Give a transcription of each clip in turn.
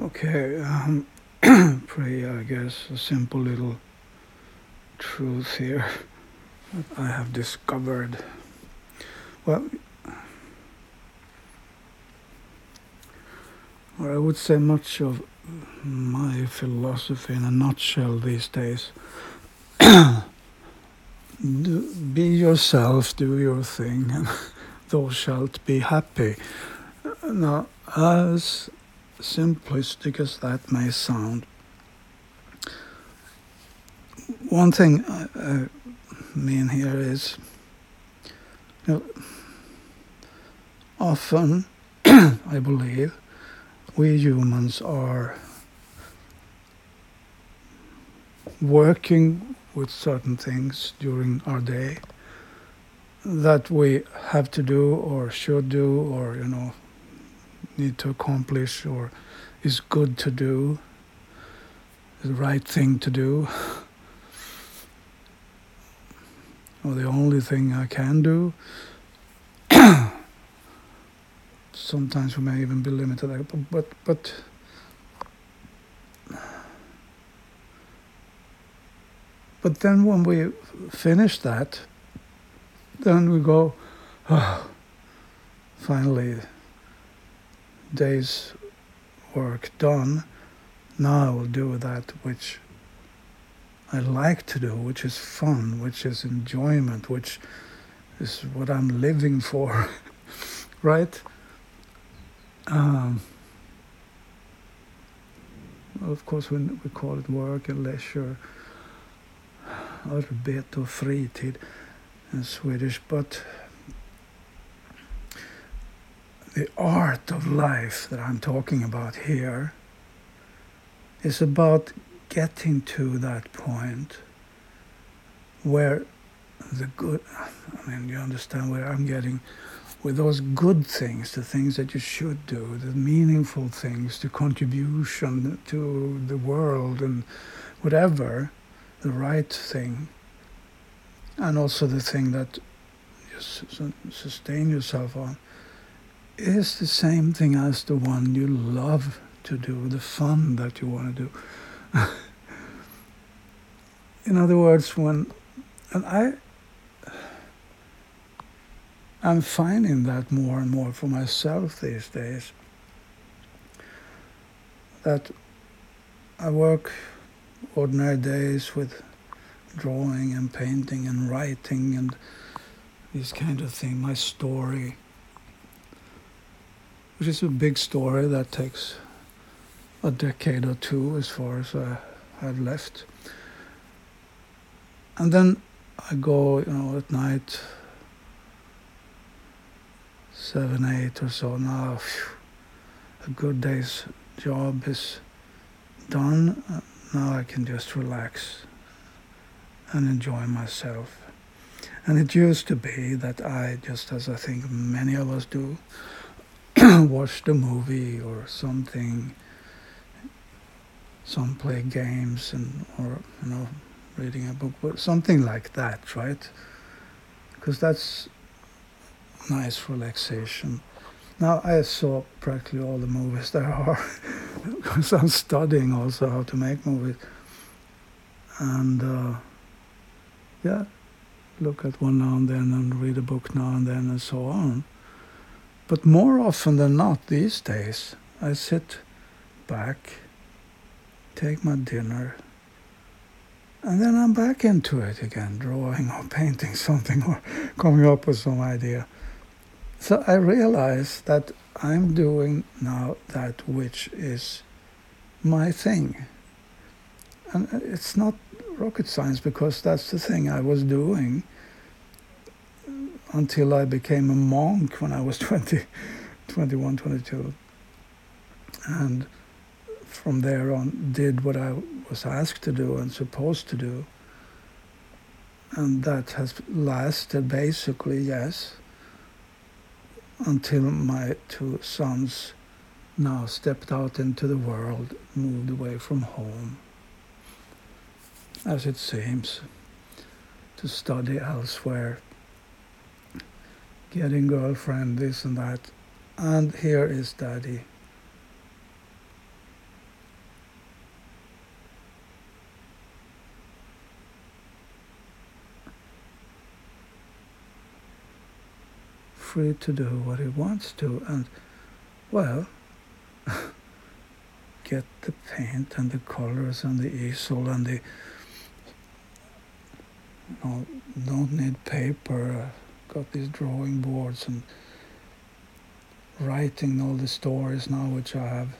Okay, pretty, I guess, a simple little truth here I have discovered. Well, or I would say much of my philosophy in a nutshell these days. Be yourself, do your thing, and thou shalt be happy. Now, as simplistic as that may sound, one thing I mean here is, you know, often, I believe, we humans are working with certain things during our day that we have to do or should do or, need to accomplish or is good to do, the right thing to do, or the only thing I can do. Sometimes we may even be limited, but then when we finish that, then we go, oh, finally, day's work done. Now I will do that which I like to do, which is fun, which is enjoyment, which is what I'm living for, right? Of course, we call it work and leisure, arbete och fritid in Swedish, but the art of life that I'm talking about here is about getting to that point where the good, you understand where I'm getting, with those good things, the things that you should do, the meaningful things, the contribution to the world and whatever, the right thing, and also the thing that you sustain yourself on, is the same thing as the one you love to do, the fun that you want to do. In other words, I'm finding that more and more for myself these days, that I work ordinary days with drawing and painting and writing and these kind of things, my story, which is a big story that takes a decade or two as far as I have left. And then I go, at night, 7, 8 or so. Now, a good day's job is done. Now I can just relax and enjoy myself. And it used to be that I, just as I think many of us do, watched a movie or something, some play games or reading a book, something like that, right? Because that's nice relaxation. Now I saw practically all the movies there are because I'm studying also how to make movies. And look at one now and then and read a book now and then and so on. But more often than not these days, I sit back, take my dinner, and then I'm back into it again, drawing or painting something or coming up with some idea. So I realize that I'm doing now that which is my thing. And it's not rocket science, because that's the thing I was doing until I became a monk when I was 21, 22. And from there on did what I was asked to do and supposed to do. And that has lasted basically, yes, until my 2 sons now stepped out into the world, moved away from home, as it seems, to study elsewhere, getting girlfriend, this and that. And here is Daddy free to do what he wants to, and, well, get the paint and the colors and the easel and the, don't need paper. Got these drawing boards and writing all the stories now, which I have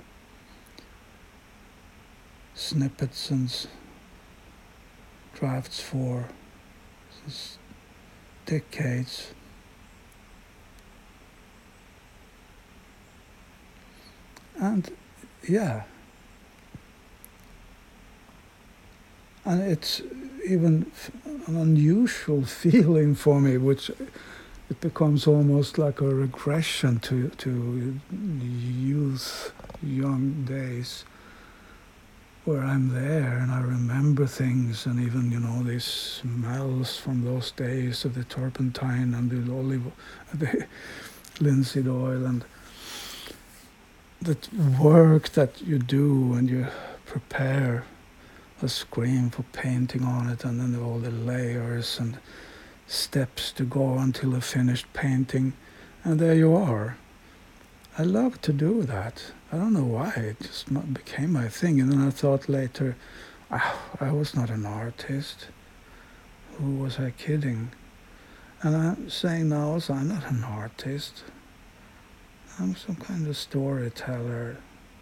snippets and drafts for since decades. And yeah, and it's even an unusual feeling for me, which it becomes almost like a regression to youth, young days, where I'm there and I remember things, and even, these smells from those days of the turpentine and the linseed oil, and the work that you do when you prepare a screen for painting on it, and then all the layers and steps to go until a finished painting, and there you are. I love to do that. I don't know why, it just became my thing. And then I thought later, I was not an artist. Who was I kidding? And I'm saying now also, I'm not an artist. I'm some kind of storyteller,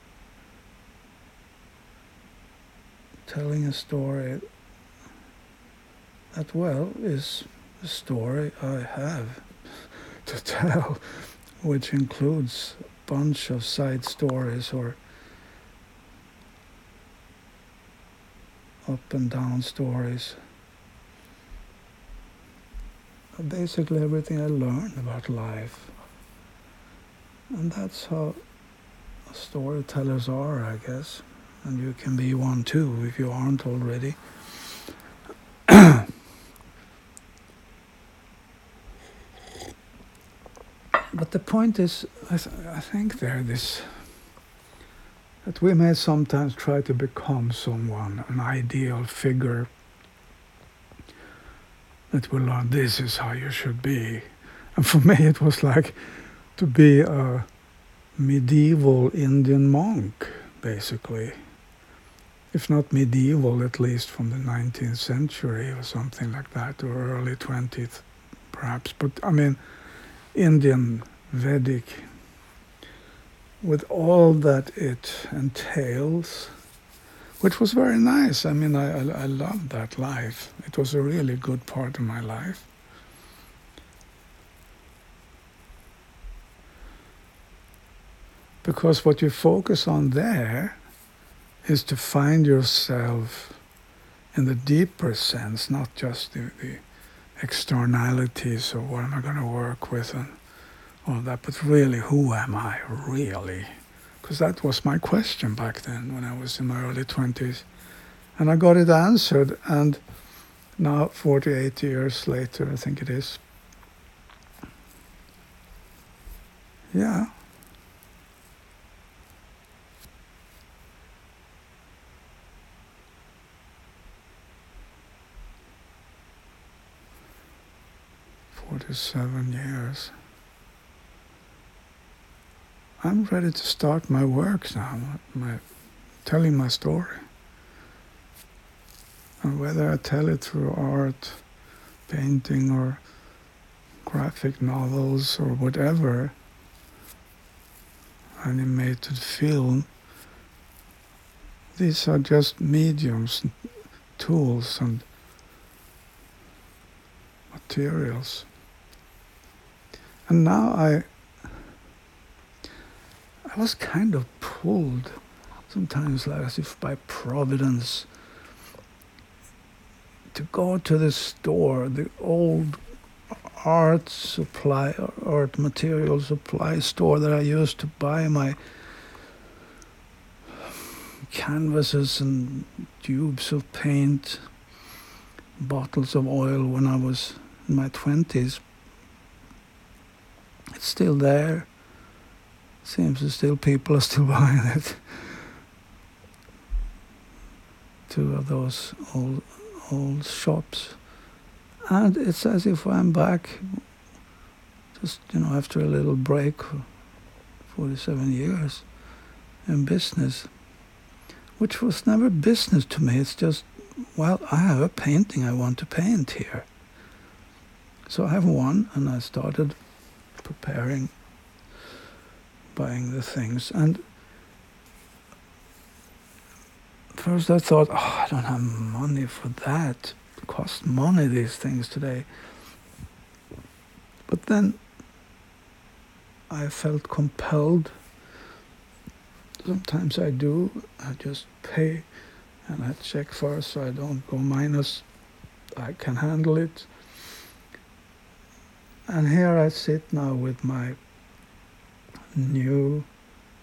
telling a story that, well, is a story I have to tell, which includes a bunch of side stories or up and down stories. Basically everything I learned about life. And that's how storytellers are, I guess. And you can be one too, if you aren't already. But the point is, I think that we may sometimes try to become someone, an ideal figure, that will learn this is how you should be. And for me it was like to be a medieval Indian monk, basically. If not medieval, at least from the 19th century or something like that, or early 20th perhaps. But I mean, Indian, Vedic, with all that it entails, which was very nice. I mean, I loved that life. It was a really good part of my life. Because what you focus on there is to find yourself in the deeper sense, not just the externalities of what am I going to work with and all that, but really, who am I really? Because that was my question back then when I was in my early 20s. And I got it answered, and now 48 years later, I think it is. Yeah. "47 years. I'm ready to start my work now, telling my story. And whether I tell it through art, painting, or graphic novels, or whatever, animated film, these are just mediums, tools, and materials. And now I was kind of pulled, sometimes like as if by providence, to go to the store, the old art material supply store that I used to buy my canvases and tubes of paint, bottles of oil when I was in my 20s. It's still there. Seems as still people are still buying it. Two of those old shops. And it's as if I'm back just, after a little break, 47 years in business, which was never business to me. It's just, well, I have a painting I want to paint here. So I have one, and I started preparing, buying the things. And first I thought, I don't have money for that. It costs money, these things today. But then I felt compelled. Sometimes I do. I just pay and I check first so I don't go minus. I can handle it. And here I sit now with my new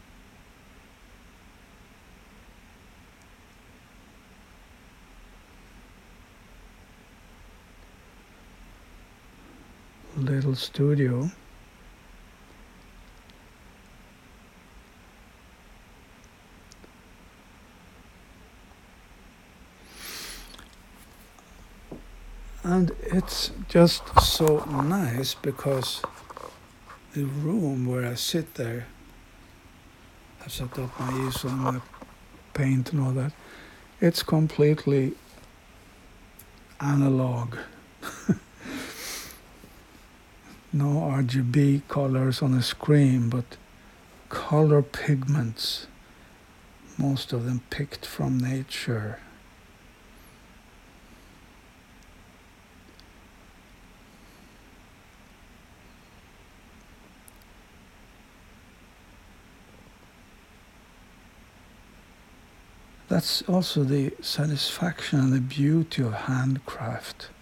little studio. And it's just so nice because the room where I sit there, I set up my easel and my paint and all that, it's completely analog. No RGB colors on the screen, but color pigments, most of them picked from nature. That's also the satisfaction and the beauty of handcraft.